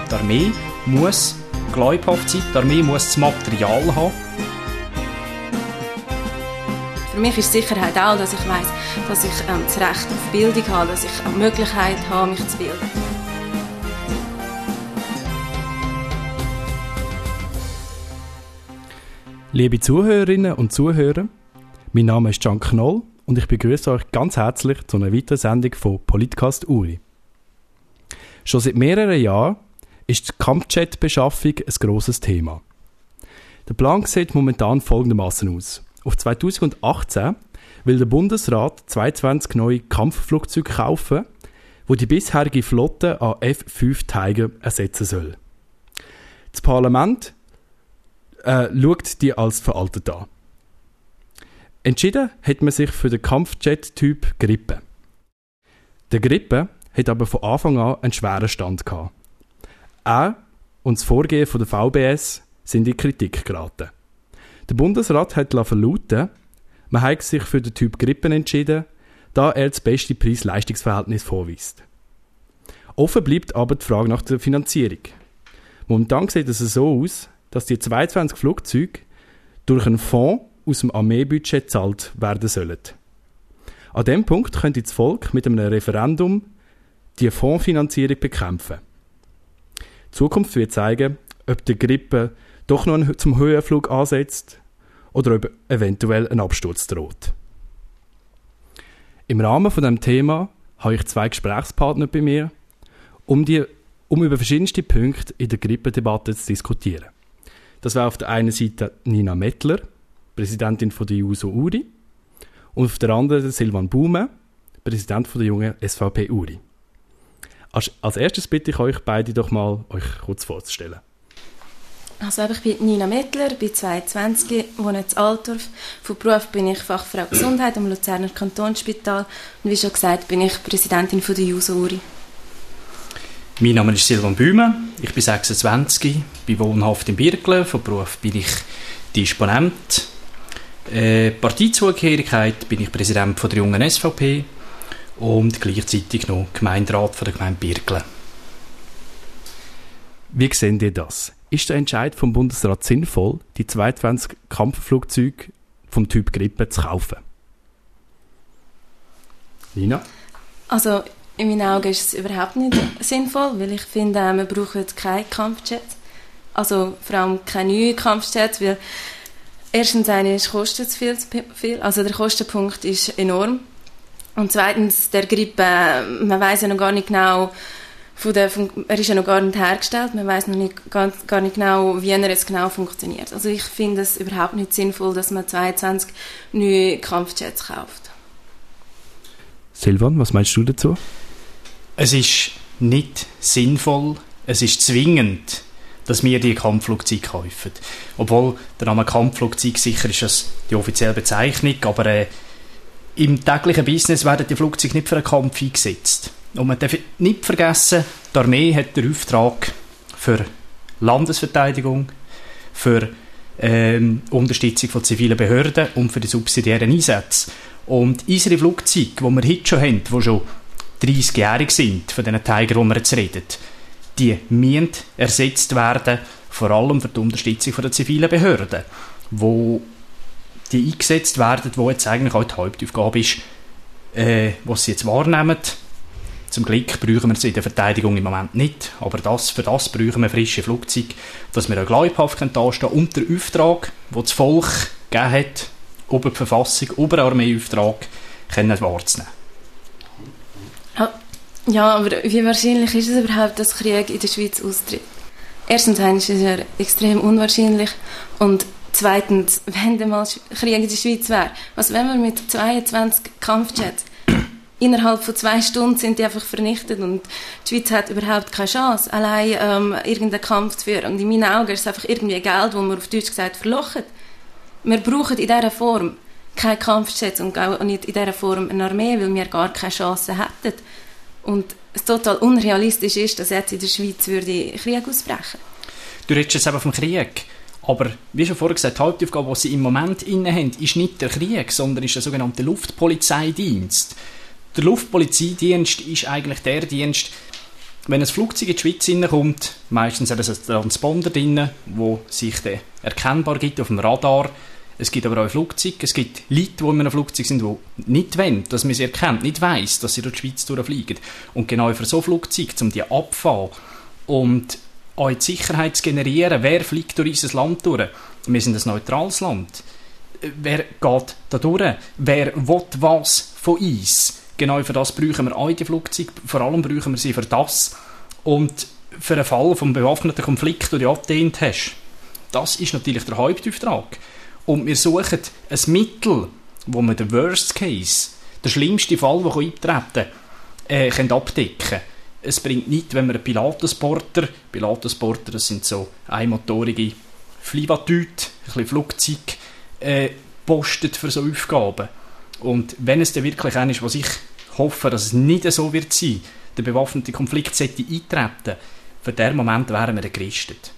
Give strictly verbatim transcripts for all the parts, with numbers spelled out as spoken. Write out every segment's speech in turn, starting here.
Die Armee muss glaubhaft sein, die Armee muss das Material haben. Für mich ist Sicherheit auch, dass ich weiss, dass ich ähm, das Recht auf Bildung habe, dass ich eine Möglichkeit habe, mich zu bilden. Liebe Zuhörerinnen und Zuhörer, mein Name ist Can Knoll und ich begrüße euch ganz herzlich zu einer weiteren Sendung von Politcast Uri. Schon seit mehreren Jahren ist die Kampfjet-Beschaffung ein grosses Thema. Der Plan sieht momentan folgendermaßen aus. Auf zweitausendachtzehn will der Bundesrat zweiundzwanzig neue Kampfflugzeuge kaufen, die die bisherige Flotte an F fünf Tiger ersetzen soll. Das Parlament äh, schaut die als veraltet an. Entschieden hat man sich für den Kampfjet-Typ Grippe. Der Grippe hat aber von Anfang an einen schweren Stand gehabt. Er und das Vorgehen von der V B S sind in Kritik geraten. Der Bundesrat hat verlauten, man hat sich für den Typ Grippe entschieden, da er das beste Preis-Leistungs-Verhältnis vorweist. Offen bleibt aber die Frage nach der Finanzierung. Momentan sieht es so aus, dass die zweiundzwanzig Flugzeuge durch einen Fonds aus dem Armeebudget gezahlt werden sollen. An diesem Punkt könnte das Volk mit einem Referendum die Fondsfinanzierung bekämpfen. Die Zukunft wird zeigen, ob der Grippe doch noch einen zum Höhenflug ansetzt oder ob eventuell ein Absturz droht. Im Rahmen von diesem Thema habe ich zwei Gesprächspartner bei mir, um, die, um über verschiedenste Punkte in der Grippedebatte zu diskutieren. Das wäre auf der einen Seite Nina Mettler, Präsidentin von der Juso Uri, und auf der anderen Silvan Baume, Präsident von der jungen S V P Uri. Als, als erstes bitte ich euch beide doch mal, euch kurz vorzustellen. Also ich bin Nina Mettler, bin zweiundzwanzig, wohne in Altdorf. Von Beruf bin ich Fachfrau Gesundheit am Luzerner Kantonsspital und wie schon gesagt, bin ich Präsidentin von der Juso Uri. Mein Name ist Silvan Baume, ich bin sechsundzwanzig, bin wohnhaft in Birkle, von Beruf bin ich Disponent. Äh, Parteizugehörigkeit bin ich Präsident von der jungen S V P und gleichzeitig noch Gemeinderat von der Gemeinde Birkle. Wie seht ihr das? Ist der Entscheid vom Bundesrat sinnvoll, die zweiundzwanzig Kampfflugzeuge vom Typ Grippe zu kaufen? Nina? Also in meinen Augen ist es überhaupt nicht sinnvoll, weil ich finde, wir brauchen keine Kampfjets. Also vor allem keine neuen Kampfjets, weil erstens ist kostet es viel zu viel, also der Kostenpunkt ist enorm. Und zweitens, der Grippe, man weiss ja noch gar nicht genau, von der, von, er ist ja noch gar nicht hergestellt, man weiss noch nicht, gar, gar nicht genau, wie er jetzt genau funktioniert. Also ich finde es überhaupt nicht sinnvoll, dass man zweiundzwanzig neue Kampfjets kauft. Silvan, was meinst du dazu? Es ist nicht sinnvoll, es ist zwingend, dass wir die Kampfflugzeuge kaufen. Obwohl der Name Kampfflugzeug sicher ist das die offizielle Bezeichnung, aber äh, im täglichen Business werden die Flugzeuge nicht für einen Kampf eingesetzt. Und man darf nicht vergessen, die Armee hat den Auftrag für Landesverteidigung, für ähm, Unterstützung von zivilen Behörden und für die subsidiären Einsätze. Und unsere Flugzeuge, die wir heute schon haben, die schon dreißigjährig sind, von diesen Tigern, die wir jetzt reden, die müssen ersetzt werden, vor allem für die Unterstützung der zivilen Behörden, wo die eingesetzt werden, wo jetzt eigentlich auch die Hauptaufgabe ist, äh, was sie jetzt wahrnehmen. Zum Glück brauchen wir es in der Verteidigung im Moment nicht, aber das, für das brauchen wir frische Flugzeuge, dass wir auch glaubhaft dastehen und der Auftrag, den das Volk gegeben hat, über die Verfassung, über den Armeeauftrag, können wahrzunehmen. Ja, aber wie wahrscheinlich ist es überhaupt, dass Krieg in der Schweiz austritt? Erstens ist es ja extrem unwahrscheinlich und zweitens, wenn dann mal Krieg in der Schweiz wäre, was wenn wir mit zweiundzwanzig Kampfjets innerhalb von zwei Stunden sind die einfach vernichtet und die Schweiz hat überhaupt keine Chance, allein ähm, irgendeinen Kampf zu führen. Und in meinen Augen ist es einfach irgendwie Geld, das wir auf Deutsch gesagt verlochen. Wir brauchen in dieser Form keine Kampfjets und auch nicht in dieser Form eine Armee, weil wir gar keine Chance hätten. Und es total unrealistisch ist, dass jetzt in der Schweiz würde Krieg ausbrechen. Du redest jetzt eben vom Krieg. Aber wie schon vorher gesagt, die Hauptaufgabe, die sie im Moment inne haben, ist nicht der Krieg, sondern ist der sogenannte Luftpolizeidienst. Der Luftpolizeidienst ist eigentlich der Dienst, wenn ein Flugzeug in die Schweiz hineinkommt, meistens hat es einen Transponder drin, wo sich der erkennbar gibt auf dem Radar. Es gibt aber auch Flugzeuge, es gibt Leute, die in einem Flugzeug sind, die nicht wollen, dass man sie erkennt, nicht weiss, dass sie durch die Schweiz durchfliegen. Und genau für so Flugzeuge, um die abzufahren und auch die Sicherheit zu generieren, wer fliegt durch unser Land durch? Wir sind ein neutrales Land. Wer geht da durch? Wer will was von uns? Genau für das brauchen wir auch die Flugzeuge, vor allem brauchen wir sie für das. Und für den Fall vom bewaffneten Konflikt, den du abgelehnt hast, das ist natürlich der Hauptauftrag. Und wir suchen ein Mittel, wo wir den Worst Case, den schlimmsten Fall, der eintreten kann, äh, können abdecken. Es bringt nichts, wenn wir einen Pilatensporter, Pilatensporter, das sind so einmotorige Flivatüte, ein bisschen Flugzeug, äh, postet für so Aufgaben. Und wenn es dann wirklich einer ist, was ich hoffe, dass es nicht so wird sein, der bewaffnete Konflikt sollte eintreten, für diesen Moment wären wir dann gerüstet.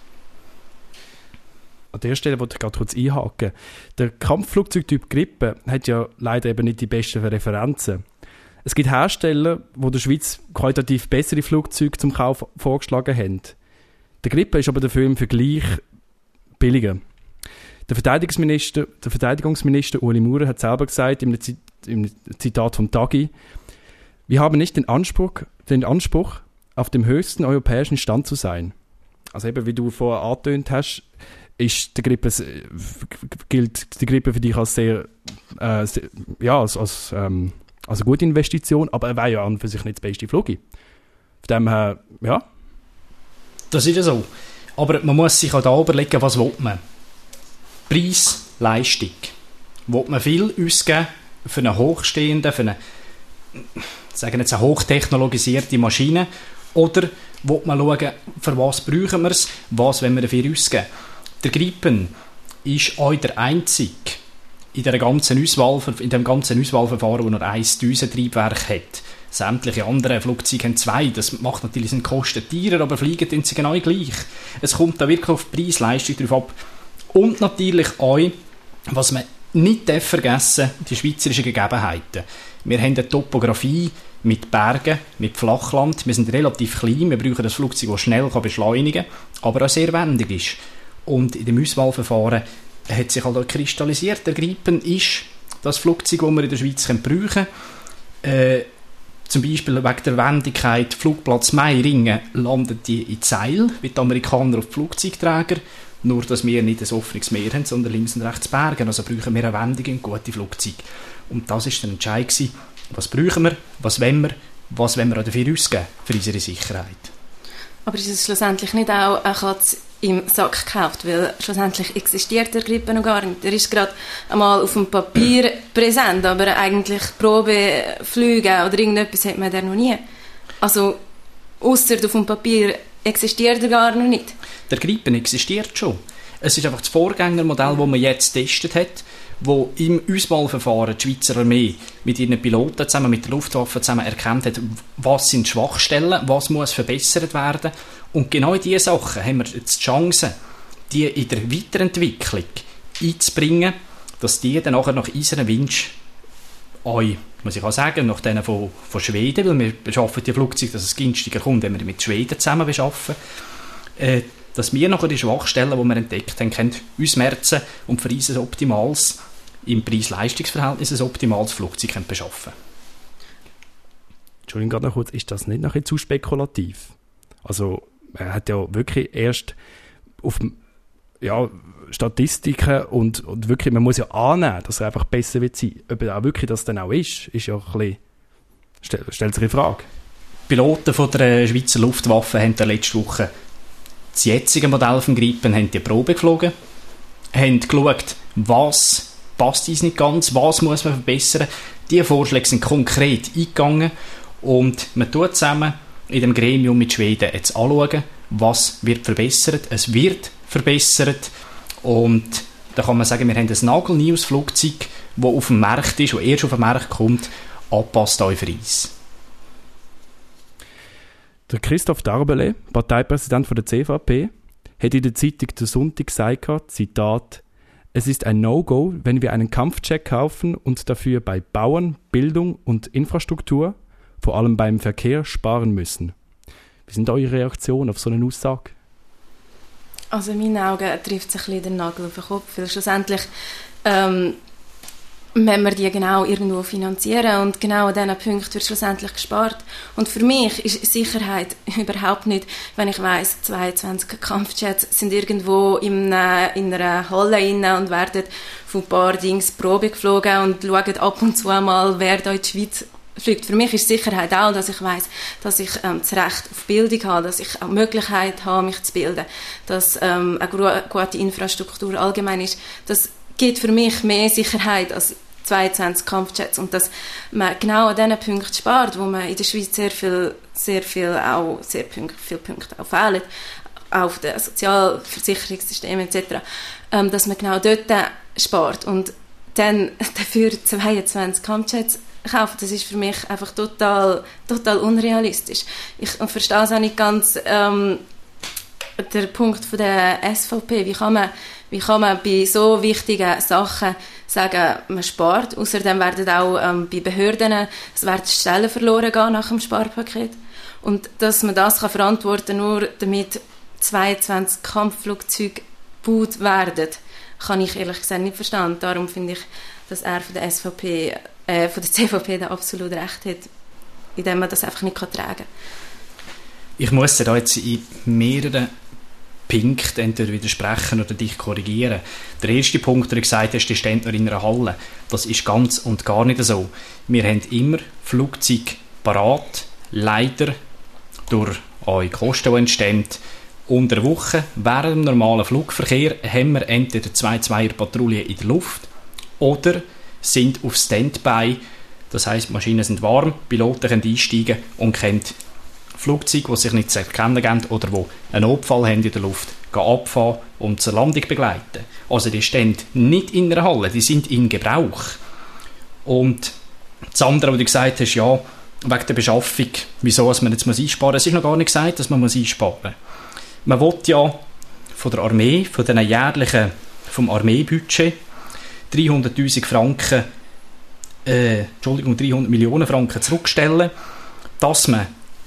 An der Stelle wollte ich gerade kurz einhaken. Der Kampfflugzeugtyp Gripen hat ja leider eben nicht die besten Referenzen. Es gibt Hersteller, die der Schweiz qualitativ bessere Flugzeuge zum Kauf vorgeschlagen haben. Der Gripen ist aber dafür im Vergleich billiger. Der Verteidigungsminister, der Verteidigungsminister Ueli Maurer hat selber gesagt, im Zitat vom Tagi: Wir haben nicht den Anspruch, den Anspruch, auf dem höchsten europäischen Stand zu sein. Also eben, wie du vorher angetönt hast, ist der Gripen, gilt die Gripen für dich als sehr, äh, sehr ja, als, als, ähm, als eine gute Investition, aber er wäre ja an und für sich nicht das beste Flugzeug. Von dem her, ja. Das ist ja so. Aber man muss sich auch da überlegen, was will man. Preis, Leistung. Will man viel ausgeben für eine hochstehende, für eine, sagen jetzt eine hochtechnologisierte Maschine, oder will man schauen, für was brauchen wir es, was wollen wir dafür ausgeben. Der Gripen ist auch der einzige in, der ganzen Auswahl, in dem ganzen Auswahlverfahren, wo nur ein Düsentriebwerk hat. Sämtliche andere Flugzeuge haben zwei. Das macht natürlich einen Kosten teurer, aber fliegen sie genau gleich. Es kommt da wirklich auf die Preis-Leistung drauf ab. Und natürlich auch, was man nicht vergessen darf, die schweizerischen Gegebenheiten. Wir haben eine Topografie mit Bergen, mit Flachland. Wir sind relativ klein, wir brauchen ein Flugzeug, das schnell beschleunigen kann, aber auch sehr wendig ist. Und in dem Auswahlverfahren hat sich halt auch kristallisiert, der Gripen ist das Flugzeug, das wir in der Schweiz brauchen können. Äh, zum Beispiel wegen der Wendigkeit, Flugplatz Meiringen landet die in Zeil, wie die Amerikaner auf die Flugzeugträger. Nur, dass wir nicht ein offenes Meer haben, sondern links und rechts Berge. Also brauchen wir eine wendige und gute Flugzeuge. Und das war der Entscheid gewesen. Was brauchen wir, was wollen wir, was wollen wir auch dafür ausgeben, für unsere Sicherheit. Aber ist es schlussendlich nicht auch eine Katze im Sack gekauft? Weil schlussendlich existiert der Gripen noch gar nicht. Er ist gerade einmal auf dem Papier präsent, aber eigentlich Probeflüge oder irgendetwas hat man da noch nie. Also, ausser auf dem Papier existiert er gar noch nicht. Der Gripen existiert schon. Es ist einfach das Vorgängermodell, das man jetzt getestet hat, wo im Auswahlverfahren die Schweizer Armee mit ihren Piloten zusammen mit der Luftwaffe zusammen erkannt hat, was sind Schwachstellen, was muss verbessert werden. Und genau in diese Sachen haben wir jetzt die Chance, die in der Weiterentwicklung einzubringen, dass die dann nachher nach unserem Wunsch auch, muss ich auch sagen, nach denen von, von Schweden, weil wir beschaffen die Flugzeuge, dass es günstiger kommt, wenn wir mit Schweden zusammen beschaffen, äh, dass wir nachher die Schwachstellen, die wir entdeckt haben, können ausmerzen und für uns ein optimales, im Preis-Leistungs-Verhältnis ein optimales Flugzeug können beschaffen. Entschuldigung, gerade noch kurz, ist das nicht nachher zu spekulativ? Also, er hat ja wirklich erst auf ja, Statistiken und, und wirklich, man muss ja annehmen, dass er einfach besser wird sein. Ob er auch wirklich das dann auch ist, ist ja ein bisschen, stell, stellt sich in Frage. Piloten von der Schweizer Luftwaffe haben letzte Woche das jetzige Modell vom Gripen, haben die Probe geflogen, haben geschaut, was passt uns nicht ganz, was muss man verbessern. Diese Vorschläge sind konkret eingegangen und man tut zusammen in dem Gremium mit Schweden jetzt anschauen, was wird verbessert. Es wird verbessert und da kann man sagen, wir haben ein nagelneues Flugzeug, das auf dem Markt ist, das erst auf den Markt kommt, anpasst euch für uns. Der Christoph Darbele, Parteipräsident von der C V P, hat in der Zeitung «Der Sonntag» gesagt, Zitat, es ist ein No-Go, wenn wir einen Kampfjet kaufen und dafür bei Bauern, Bildung und Infrastruktur, vor allem beim Verkehr, sparen müssen. Wie sind eure Reaktionen auf so eine Aussage? Also in meinen Augen trifft es ein bisschen den Nagel auf den Kopf, weil schlussendlich ähm, wenn wir die genau irgendwo finanzieren und genau an diesen Punkten wird schlussendlich gespart. Und für mich ist Sicherheit überhaupt nicht, wenn ich weiss, zweiundzwanzig Kampfjets sind irgendwo in einer, in einer Halle rein und werden von ein paar Dings Probe geflogen und schauen ab und zu mal, wer da in die Schweiz fliegt. Für mich ist Sicherheit auch, dass ich weiss, dass ich ähm, das Recht auf Bildung habe, dass ich auch die Möglichkeit habe, mich zu bilden, dass ähm, eine gro- gute Infrastruktur allgemein ist. Das gibt für mich mehr Sicherheit als zweiundzwanzig Kampfjets und dass man genau an diesen Punkten spart, wo man in der Schweiz sehr viel, sehr viel auch sehr Punkte, viele Punkte auch fehlen, auf dem Sozialversicherungssystem et cetera, ähm, dass man genau dort spart und dann dafür zweiundzwanzig Kampfjets kaufen, das ist für mich einfach total, total unrealistisch. Ich verstehe es auch nicht ganz, ähm, der Punkt von der S V P, wie kann man, wie kann man bei so wichtigen Sachen sagen, man spart. Außerdem werden auch ähm, bei Behörden es werden Stellen verloren gehen nach dem Sparpaket. Und dass man das kann verantworten nur damit zweiundzwanzig Kampfflugzeuge gebaut werden, kann ich ehrlich gesagt nicht verstehen. Darum finde ich, dass er von der S V P, äh, von der C V P da absolut recht hat, indem man das einfach nicht tragen kann. Ich muss dir da jetzt in mehreren Punkten entweder widersprechen oder dich korrigieren. Der erste Punkt, den du gesagt hast, die stehen noch in einer Halle. Das ist ganz und gar nicht so. Wir haben immer Flugzeuge parat, leider durch eure Kosten, die entstehen. Unter der Woche, während dem normalen Flugverkehr, haben wir entweder zwei Zweier-Patrouillen in der Luft oder sind auf Standby. Das heisst, die Maschinen sind warm, Piloten können einsteigen und können Flugzeuge, die sich nicht zu erkennen geben oder die einen Notfall haben in der Luft, gehen abfahren und zur Landung begleiten. Also die stehen nicht in einer Halle, die sind in Gebrauch. Und das andere, was du gesagt hast, ja, wegen der Beschaffung, wieso dass man jetzt einsparen muss, es ist noch gar nicht gesagt, dass man einsparen muss. Man will ja von der Armee, von den jährlichen, vom Armeebudget, dreihunderttausend Franken, äh, Entschuldigung, dreihundert Millionen Franken zurückstellen, dass man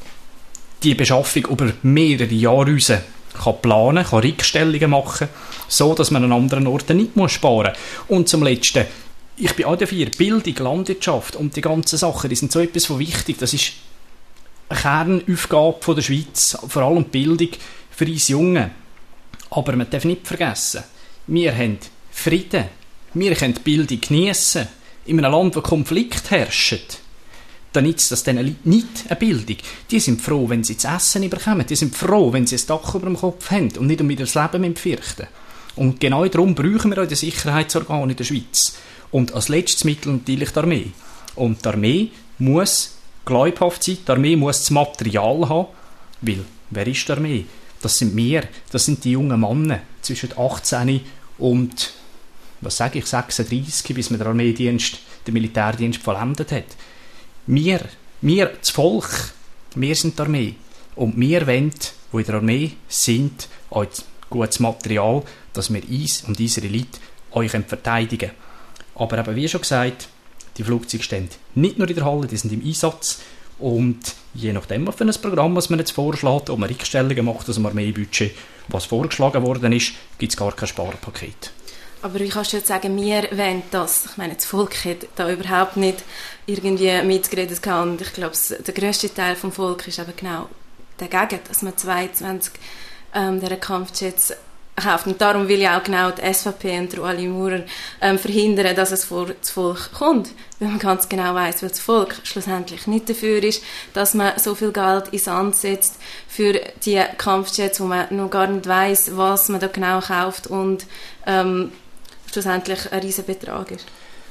die Beschaffung über mehrere Jahre raus kann planen, kann Rückstellungen machen, so dass man an anderen Orten nicht muss sparen muss. Und zum Letzten, ich bin auch dafür, Bildung, Landwirtschaft und die ganzen Sachen, die sind so etwas von wichtig. Das ist eine Kernaufgabe von der Schweiz, vor allem Bildung für uns Jungen. Aber man darf nicht vergessen, wir haben Frieden, wir können Bildung geniessen. In einem Land, wo Konflikt herrscht, dann nützt das diesen Leuten nicht eine Bildung. Die sind froh, wenn sie zu essen bekommen. Die sind froh, wenn sie ein Dach über dem Kopf haben und nicht um ihr Leben fürchten. Und genau darum brauchen wir auch die Sicherheitsorgane in der Schweiz. Und als letztes Mittel natürlich die Armee. Und die Armee muss glaubhaft sein, die Armee muss das Material haben, weil, wer ist die Armee? Das sind wir, das sind die jungen Männer zwischen achtzehn und, was sage ich, sechsunddreissig, bis man den Armeedienst, den Militärdienst vollendet hat. Wir, wir, das Volk, wir sind die Armee. Und wir wollen, die in der Armee sind, auch gutes Material, dass wir uns und unsere Leute euch verteidigen können. Aber eben, wie schon gesagt, die Flugzeuge stehen nicht nur in der Halle, die sind im Einsatz. Und je nachdem, was für ein Programm was man jetzt vorschlägt, ob man Rückstellungen macht aus dem Armeebudget, was vorgeschlagen worden ist, gibt es gar kein Sparpaket. Aber wie kannst du jetzt sagen, wir wollen das? Ich meine, das Volk hat da überhaupt nicht irgendwie mitgeredet. Und ich glaube, der grösste Teil des Volkes ist eben genau dagegen, dass man zweiundzwanzig ähm, dieser Kampfjets kauft. Und darum will ja auch genau die S V P und der Ueli Maurer ähm, verhindern, dass es vor das Volk kommt. Weil man ganz genau weiss, weil das Volk schlussendlich nicht dafür ist, dass man so viel Geld ins Sand setzt für die Kampfjets, wo man noch gar nicht weiss, was man da genau kauft und ähm, schlussendlich ein riesen Betrag ist.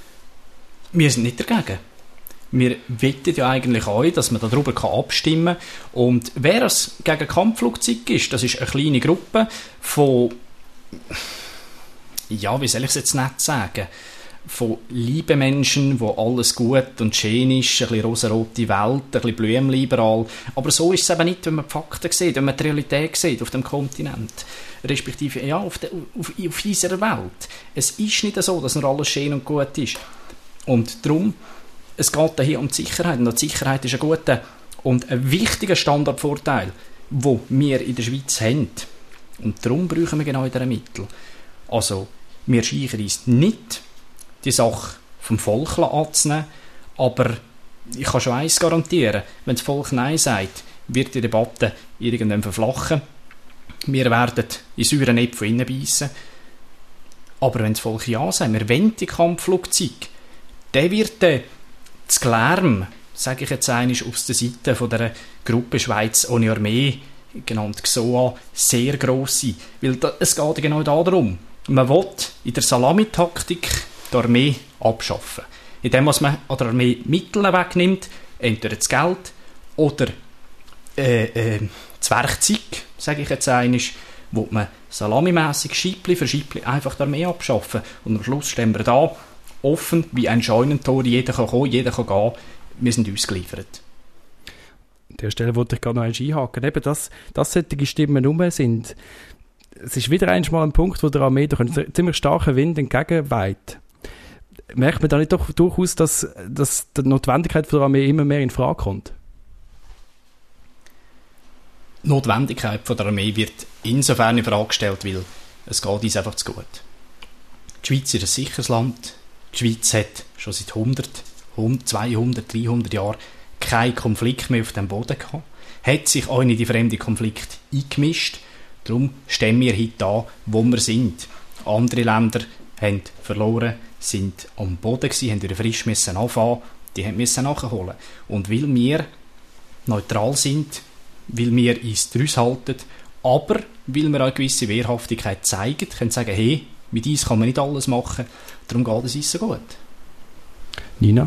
Wir sind nicht dagegen. Wir wettet ja eigentlich auch, dass man darüber abstimmen kann. Und wer es gegen Kampfflugzeug ist, das ist eine kleine Gruppe von, ja, wie soll ich es jetzt nicht sagen, von lieben Menschen, wo alles gut und schön ist, ein bisschen rosarote Welt, ein bisschen blümliberal. Aber so ist es eben nicht, wenn man die Fakten sieht, wenn man die Realität sieht auf dem Kontinent. Respektive, ja, auf, de, auf, auf unserer Welt. Es ist nicht so, dass nur alles schön und gut ist. Und darum, es geht hier um die Sicherheit. Und die Sicherheit ist ein guter und ein wichtiger Standardvorteil. die wir in der Schweiz haben. Und darum brauchen wir genau diese Mittel. Also, wir scheichen uns nicht, die Sache vom Volk anzunehmen, aber ich kann schon eins garantieren, wenn das Volk Nein sagt, wird die Debatte irgendwann verflachen. Wir werden in sauren Äpfel hineinbeissen. Aber wenn das Volk Ja sagt, wir wollen die Kampfflugzeuge, dann wird der das Lärm, sage ich jetzt einmal, auf der Seite von der Gruppe Schweiz ohne Armee, genannt G S O A, sehr gross sein. Weil da, es geht genau darum, man will in der Salamitaktik die Armee abschaffen. Indem man an der Armee Mittel wegnimmt, entweder das Geld oder äh, äh, das Werkzeug, sage ich jetzt einmal, wo man salamimässig Scheibli für Scheibli einfach die Armee abschaffen. Und am Schluss stehen wir da, offen wie ein Scheunentor, jeder kann kommen, jeder kann gehen, wir sind ausgeliefert. An der Stelle wollte ich gerade noch einhaken. Eben, dass, dass solche Stimmen rum sind, es ist wieder einmal ein Punkt, wo der Armee durch einen ziemlich starken Wind entgegenweht. Merkt man da nicht doch durchaus, dass, dass die Notwendigkeit von der Armee immer mehr in Frage kommt? Die Notwendigkeit von der Armee wird insofern in Frage gestellt, weil es geht uns einfach zu gut. Die Schweiz ist ein sicheres Land. Die Schweiz hat schon seit hundert, zweihundert, dreihundert Jahren keinen Konflikt mehr auf dem Boden gehabt. Hat sich auch in die fremden Konflikte eingemischt. Darum stehen wir heute da, wo wir sind. Andere Länder haben verloren, sind am Boden gewesen, haben wieder frisch müssen anfangen, die müssen nachholen. Und weil wir neutral sind, weil wir uns daraus halten, aber weil wir eine gewisse Wehrhaftigkeit zeigen, können sagen, hey, mit uns kann man nicht alles machen, darum geht es uns so gut. Nina?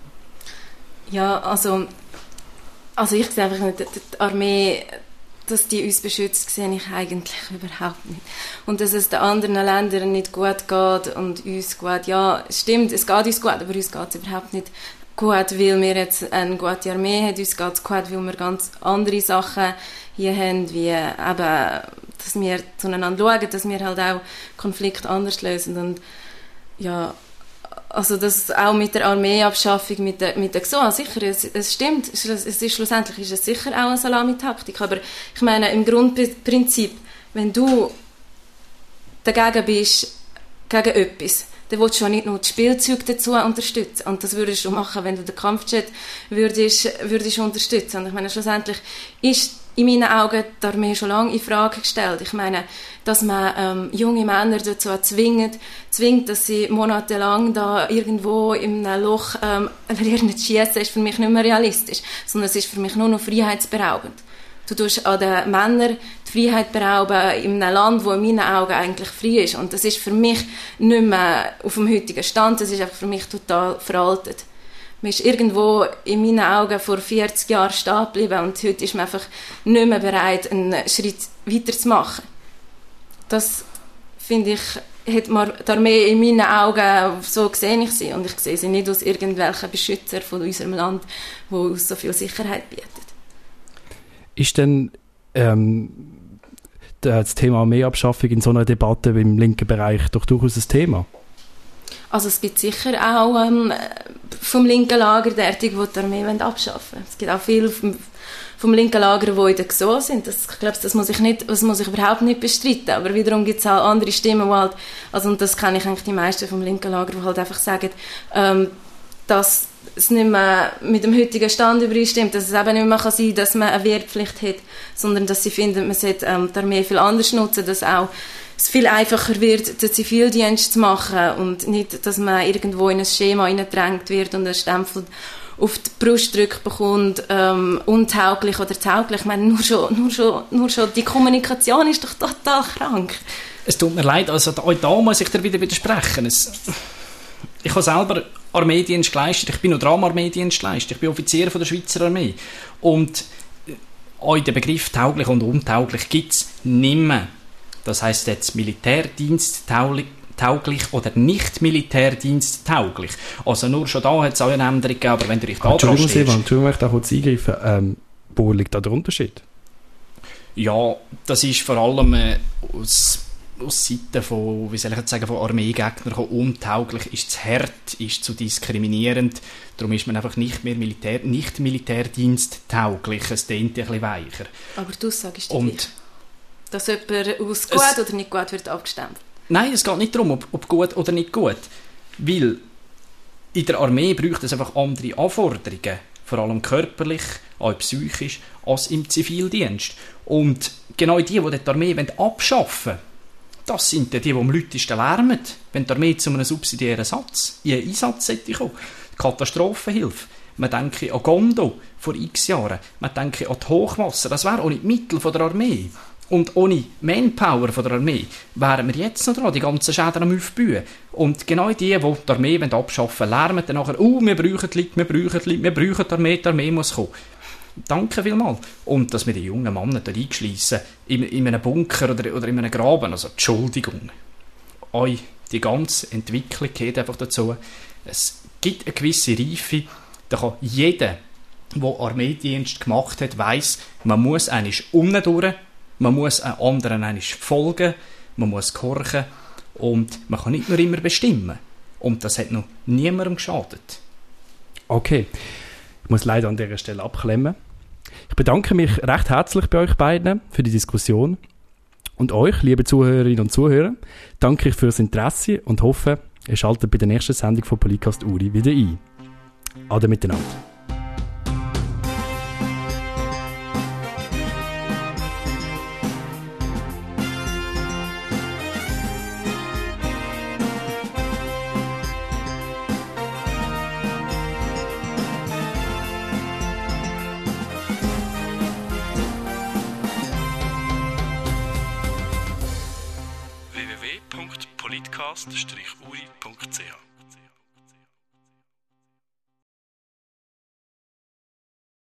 Ja, also, also ich sehe einfach nicht, die Armee, dass die uns beschützt, sehe ich eigentlich überhaupt nicht. Und dass es den anderen Ländern nicht gut geht und uns gut, ja, stimmt, es geht uns gut, aber uns geht es überhaupt nicht gut, weil wir jetzt eine gute Armee haben, uns geht es gut, weil wir ganz andere Sachen hier haben, wie eben, dass wir zueinander schauen, dass wir halt auch Konflikte anders lösen und ja, also das auch mit der Armeeabschaffung, mit der, mit der G S O A, sicher, es, es stimmt, es ist, schlussendlich ist es sicher auch eine Salamitaktik, aber ich meine, im Grundprinzip, wenn du dagegen bist, gegen etwas, dann willst du schon nicht nur die Spielzeuge dazu unterstützen. Und das würdest du machen, wenn du den Kampfjet würdest, würdest unterstützen. Und ich meine, schlussendlich ist in meinen Augen die Armee schon lange in Frage gestellt. Ich meine, dass man ähm, junge Männer dazu zwingt, zwingt, dass sie monatelang da irgendwo in einem Loch ähm, lernen zu schiessen, ist für mich nicht mehr realistisch. Sondern es ist für mich nur noch freiheitsberaubend. Du tust an den Männern die Freiheit berauben in einem Land, das in meinen Augen eigentlich frei ist. Und das ist für mich nicht mehr auf dem heutigen Stand, das ist einfach für mich total veraltet. Man ist irgendwo in meinen Augen vor vierzig Jahren stehen geblieben und heute ist man einfach nicht mehr bereit, einen Schritt weiterzumachen. Das, finde ich, hat man die Armee in meinen Augen, so sehe ich sie. Und ich sehe sie nicht als irgendwelche Beschützer von unserem Land, die uns so viel Sicherheit bietet. Ist denn ähm, das Thema Armeeabschaffung in so einer Debatte im linken Bereich doch durchaus ein Thema? Also es gibt sicher auch ähm, vom linken Lager derartige, die die Armee abschaffen wollen. Es gibt auch viele vom, vom linken Lager, die in der G S O A sind. Das, ich glaube, das muss ich, nicht, das muss ich überhaupt nicht bestreiten. Aber wiederum gibt es auch andere Stimmen, die halt, also und das kenne ich eigentlich die meisten vom linken Lager, die halt einfach sagen, ähm, dass es nicht mehr mit dem heutigen Stand übereinstimmt, dass es eben nicht mehr kann sein kann, dass man eine Wehrpflicht hat, sondern dass sie finden, man sollte ähm, die Armee viel anders nutzen, dass auch es viel einfacher wird, den Zivildienst zu machen und nicht, dass man irgendwo in ein Schema hineingedrängt wird und einen Stempel auf die Brust drückt bekommt, ähm, untauglich oder tauglich. Ich meine, nur schon, nur, schon, nur schon die Kommunikation ist doch total krank. Es tut mir leid, also auch da muss ich dir wieder widersprechen. Es, ich habe selber Armeedienst geleistet, ich bin noch dran Armeedienst geleistet, ich bin Offizier von der Schweizer Armee. Und auch den Begriff tauglich und untauglich gibt es nicht mehr. Das heisst jetzt Militärdienst tauglich oder nicht Militärdienst tauglich. Also nur schon da hat es auch eine Änderung gegeben, aber wenn du dich da Entschuldigung, Sevan, Entschuldigung, ich da kurz eingreifen. Ähm, wo liegt da der Unterschied? Ja, das ist vor allem äh, aus aus Seiten von, wie soll ich jetzt sagen, von Armeegegnern untauglich, ist zu hart, ist zu diskriminierend. Darum ist man einfach nicht mehr Militär, nicht Militärdiensttauglich. Es klingt ein bisschen weicher. Aber du sagst dir Und gleich, dass jemand aus gut es, oder nicht gut wird abgestimmt. Nein, es geht nicht darum, ob, ob gut oder nicht gut. Weil in der Armee braucht es einfach andere Anforderungen. Vor allem körperlich, auch psychisch, als im Zivildienst. Und genau die, die die Armee abschaffen wollen, das sind die, die am lautesten lärmen, wenn die Armee zu einem subsidiären Satz, in einen Einsatz kommen. Katastrophenhilfe. Man denke an Gondo vor x Jahren. Man denke an die Hochwasser. Das wäre ohne die Mittel der Armee. Und ohne Manpower von der Armee wären wir jetzt noch dran, die ganzen Schäden am Aufbauen. Und genau die, die die Armee abschaffen wollen, lernen dann nachher, oh, wir brauchen die Leute, wir brauchen die Leute, wir brauchen die Armee, die Armee muss kommen. Danke vielmals. Und dass wir die jungen Männer da einschliessen, in, in einem Bunker oder, oder in einem Graben, also Entschuldigung. Euch, die ganze Entwicklung geht einfach dazu. Es gibt eine gewisse Reife, da kann jeder, der Armeedienst gemacht hat, weiss, man muss eigentlich unten durch, man muss einem anderen eigentlich folgen, man muss gehorchen und man kann nicht nur immer bestimmen. Und das hat noch niemandem geschadet. Okay, ich muss leider an dieser Stelle abklemmen. Ich bedanke mich recht herzlich bei euch beiden für die Diskussion. Und euch, liebe Zuhörerinnen und Zuhörer, danke ich fürs Interesse und hoffe, ihr schaltet bei der nächsten Sendung von Polycast Uri wieder ein. Ade miteinander. w w w punkt politcast Strich uri punkt c h